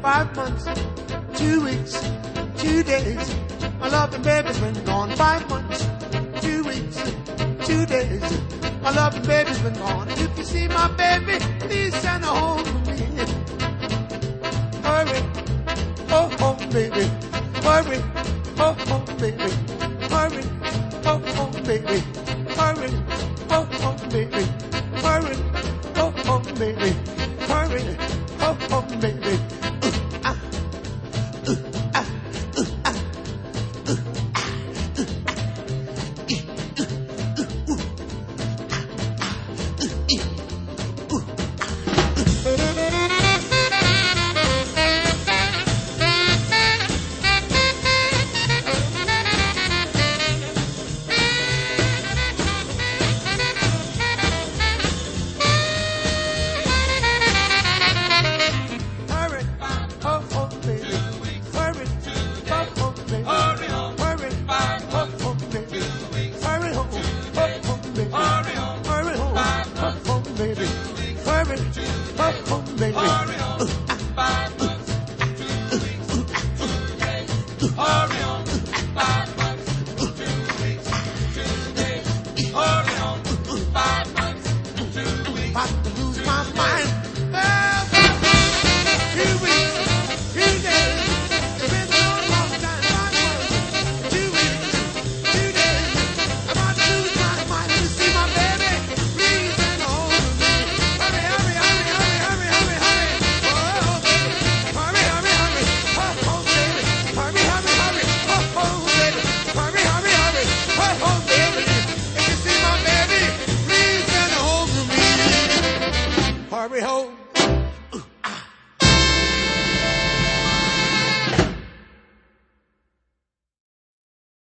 5 months, 2 weeks, 2 days. My loving baby's been gone 5 months, 2 weeks, 2 days. My loving baby's been gone. If you see my baby, please send her home to me. Hurry, oh home baby. Hurry, oh home baby. Hurry, oh home baby. Hurry, oh home baby. Hurry, oh home baby. Hurry, oh home baby. Hurry home.